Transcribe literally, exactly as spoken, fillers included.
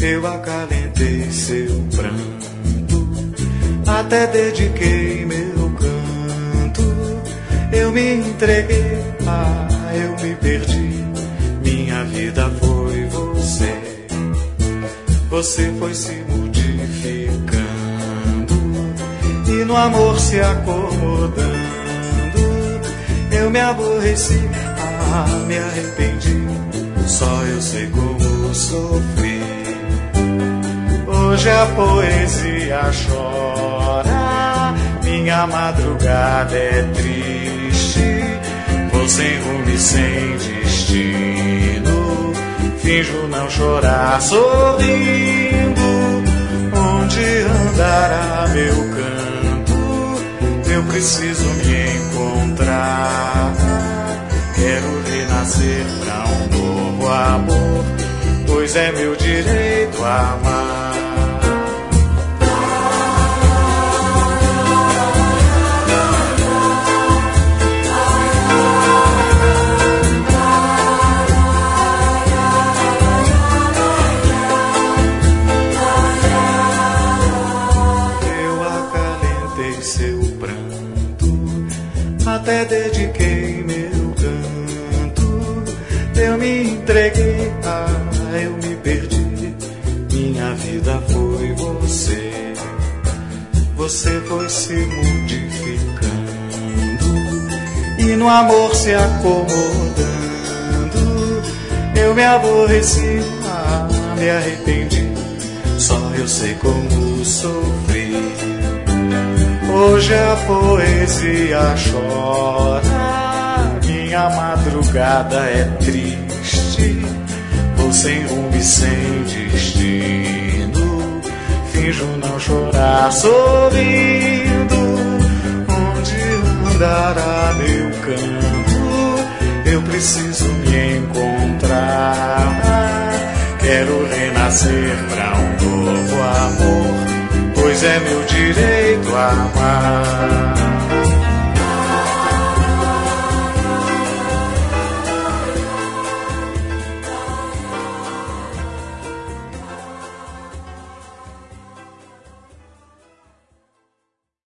Eu acalentei seu pranto, até dediquei meu canto. Eu me entreguei, ah, eu me perdi. Minha vida foi você. Você foi se modificando e no amor se acomodando. Eu me aborreci, ah, me arrependi. Só eu sei como sofri. Hoje a poesia chora, minha madrugada é triste. Vou sem rumo e sem destino, finjo não chorar sorrindo. Onde andará meu canto? Eu preciso me encontrar. Quero renascer pra um novo amor, pois é meu direito amar. Até dediquei meu canto. Eu me entreguei, ah, eu me perdi. Minha vida foi você. Você foi se modificando e no amor se acomodando. Eu me aborreci, ah, me arrependi. Só eu sei como sofri. Hoje a poesia chora, minha madrugada é triste. Vou sem rumo e sem destino, finjo não chorar sorrindo. Onde andará meu canto? Eu preciso me encontrar. Quero renascer pra um novo amor, pois é meu direito amar.